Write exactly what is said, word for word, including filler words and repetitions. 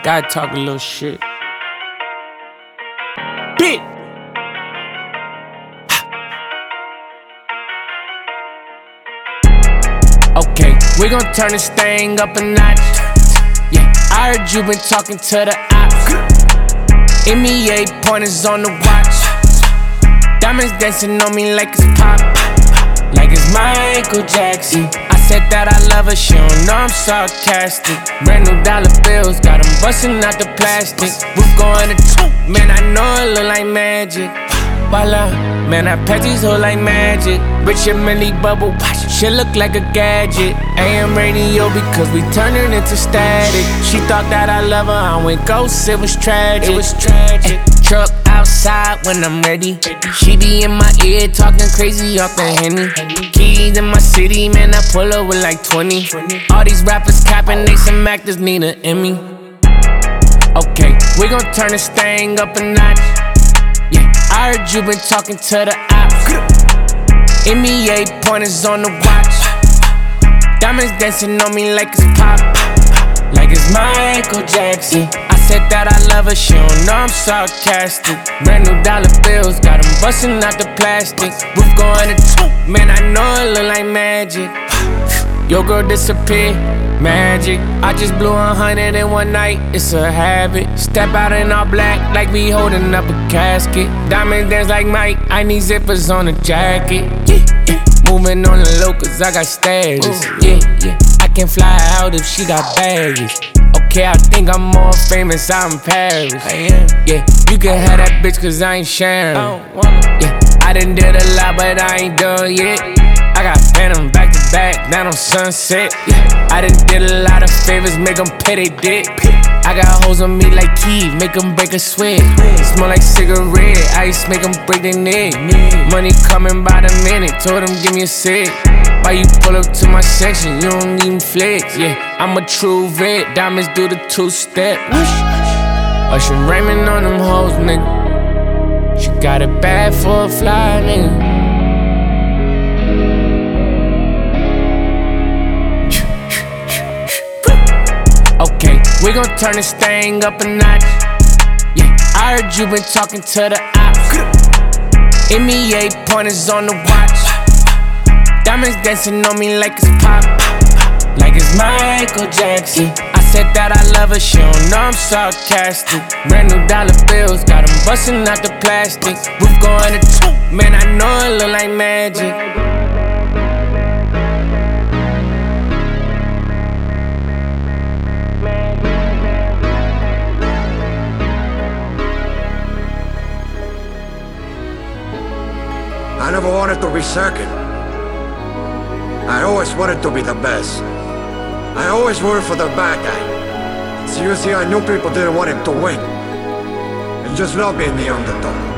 Gotta talk a little shit. Bit. Okay, we gon' turn this thing up a notch. Yeah, I heard you been talking to the ops. M E A pointers on the watch. Diamonds dancing on me like it's pop, like it's Michael Jackson. I said that I love her, she don't know I'm sarcastic. Brand new dollar bills, got them busting out the plastic. Roof going to two, man, I know it look like magic. Voila, man, I patch these hoes like magic. Rich and Millie bubble, watch, shit look like a gadget. A M radio because we turn it into static. She thought that I love her, I went ghost, it was tragic. It was tragic. Ay, truck outside when I'm ready. She be in my ear talking crazy off the Henny. Keys in my city, man, I pull up with like twenty. All these rappers capping, they some actors need an Emmy. Okay, we gon' turn this thing up a notch. Yeah, I heard you been talking to the ops. M E A pointers on the watch. Diamonds dancing on me like it's pop, like it's Michael Jackson. I said that I love her, she don't know I'm sarcastic. Brand new dollar bills, got them busting out the plastic. Roof going to two, man, I know it look like magic. Your girl disappeared, magic. I just blew a hundred in one night, it's a habit. Step out in all black like we holding up a casket. Diamond dance like Mike, I need zippers on the jacket. Yeah, yeah. Moving on the low cause I got status. Yeah, yeah. I can fly out if she got baggage. Okay, I think I'm more famous out in Paris. Yeah, you can have that bitch cause I ain't sharing. Yeah, I done did a lot but I ain't done yet. I got Phantom back to back, down on Sunset. Yeah, I done did a lot of favors, make them pay they dick. I got hoes on me like Keith, make them break a sweat. Smell like cigarette, ice make them break their neck. Money coming by the minute, told them give me a sec. Why you pull up to my section, you don't even flex. Yeah, I'm a true vet, diamonds do the two-step. Usher Raymond on them hoes, nigga. She got it bad for a fly, nigga. Okay, we gon' turn this thing up a notch. Yeah, I heard you been talking to the ops. M E A pointers on the watch. Diamonds dancing on me like it's pop, like it's Michael Jackson. I said that I love her, she don't know I'm sarcastic. Brand new dollar bills, got them busting out the plastic. Roof going to two, man, I know it look like magic. I never wanted to be second. I always wanted to be the best. I always worked for the bad guy. Seriously, I knew people didn't want him to win. And just love being the underdog.